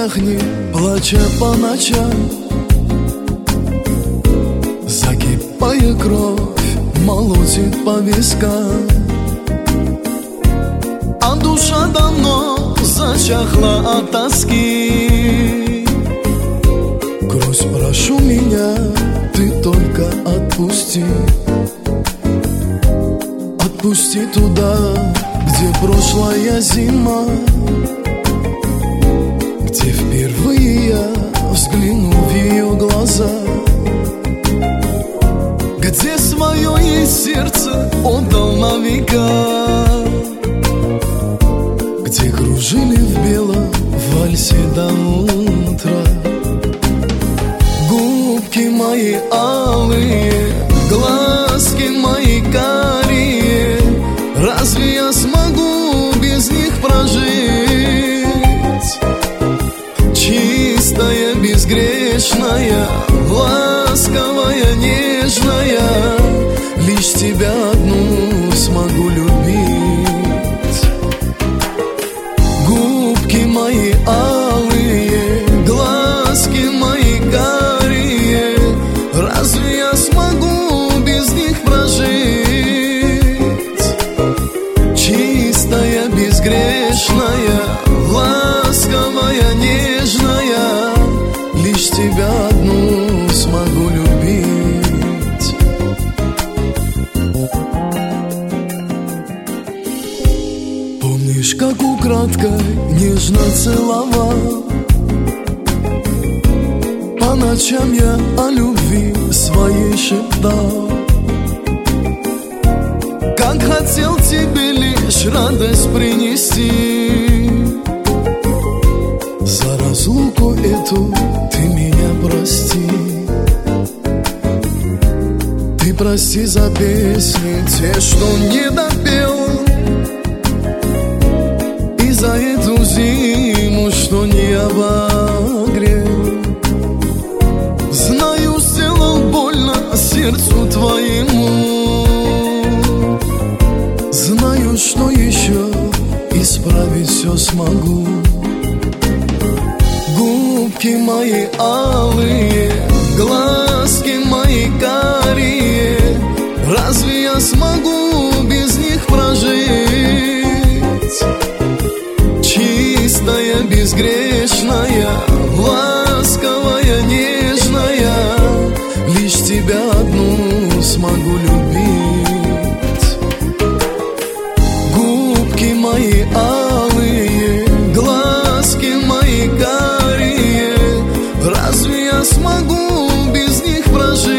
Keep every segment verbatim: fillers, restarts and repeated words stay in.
чахни, плача по ночам. Закипая кровь, молотит по вискам, а душа давно зачахла от тоски. Грусть, прошу меня, ты только отпусти. Отпусти туда, где прошлая зима, где впервые я взгляну в ее глаза, где свое и сердце отдал на века, где кружили в белом вальсе до утра. Губки мои алые, глазки мои карие, разве я смогу без них прожить? Чистая, безгрешная, ласковая, нежная, лишь тебя одну смогу любить. Губки мои алые, глазки мои карие, разве я смогу без них прожить? Чистая, безгрешная, ласковая, нежная, лишь тебя одну смогу любить. Помнишь, как украдкой нежно целовал? По ночам я о любви своей шептал, как хотел тебе лишь радость принести. За разлуку эту ты меня прости. Ты прости за песни, те, что не допел, и за эту зиму, что не обогрел. Знаю, сделал больно сердцу твоему, знаю, что еще исправить все смогу. Губки мои алые, глазки мои карие, разве я смогу без них прожить? Чистая, безгрешная, ласковая, нежная, лишь тебя одну смогу любить. Губки мои алые, глазки мои карие, разве я смогу без них прожить?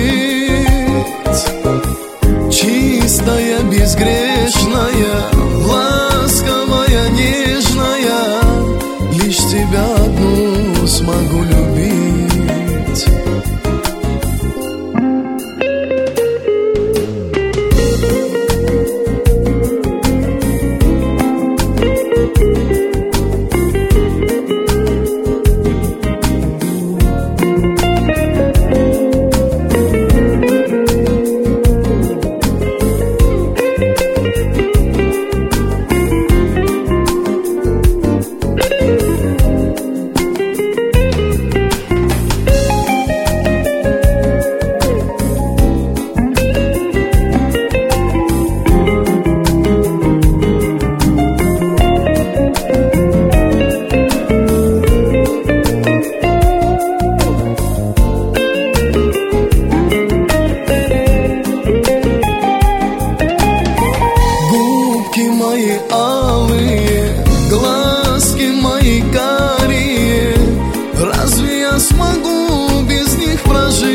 Чистая, безгрешная, ласковая, нежная, лишь тебя одну смогу любить. Мои алые, глазки мои карие, разве я смогу без них прожить?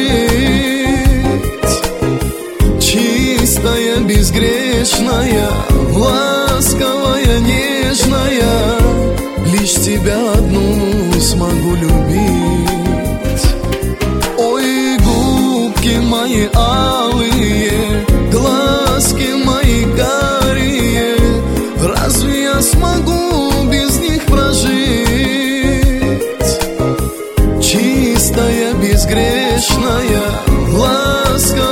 Чистая, безгрешная, ласковая, нежная, лишь тебя одну смогу любить. Ой, губки мои алые, глазки мои карие, разве я смогу без них прожить? Чистая, безгрешная, ласковая,